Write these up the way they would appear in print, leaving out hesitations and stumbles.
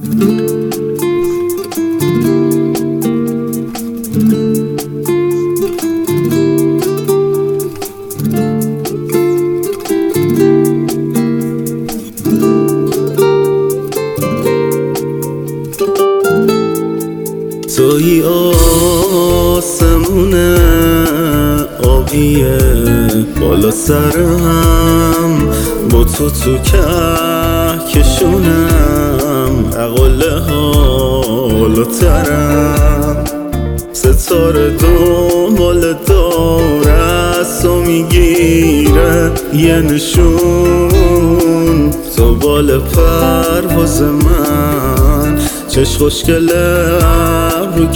توی آسمونه آبیه بالا سرم، با تو کهکشونم، اقل حالاترم. ستاره دنبال داره از تو میگیره یه نشون، تو بال پرواز من، چش خوشگله ابرو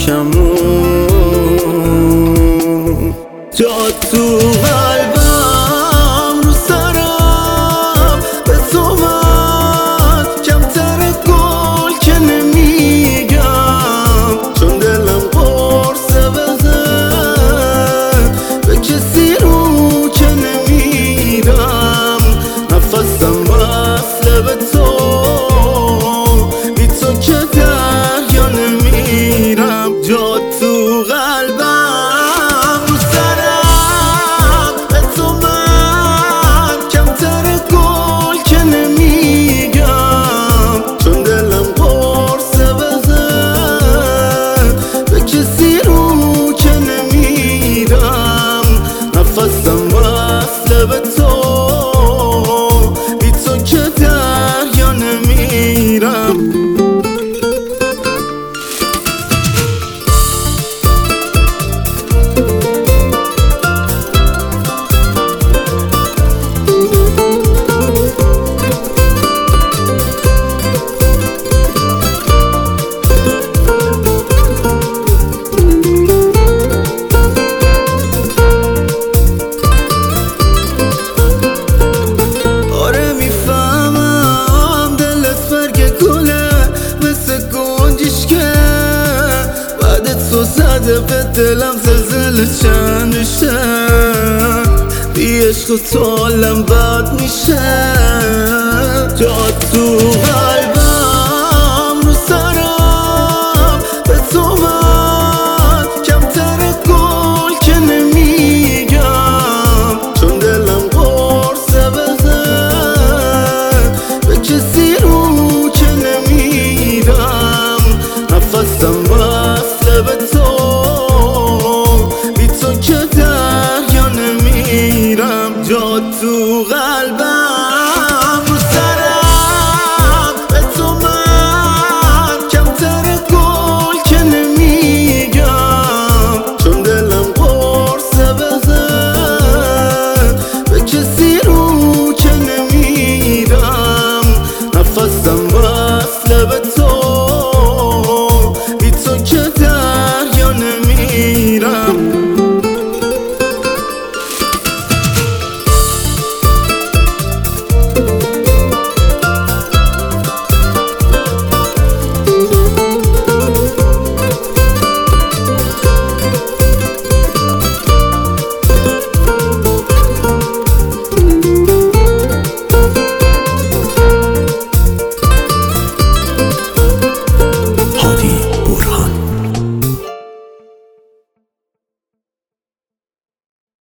کمون، جات تو قلبم رو سرم به تو من، کمتر گل که نمیگم، چون دلم قرصه بزن به کسی رو که نمیرم، نفسم وصله به تو، بی تو که دریا نمیرم، جات تو قلبم رو سرم به تو من، کمتر گل که نمیگم، چون دلم قرصه بزن به کسی رو که نمیرم، نفسم وصله به تو، بی تو که دریا نمیرم. تو زده به دلم زلزله چند میشه، بی عشق تو حالم بد میشه، جات تو قلبم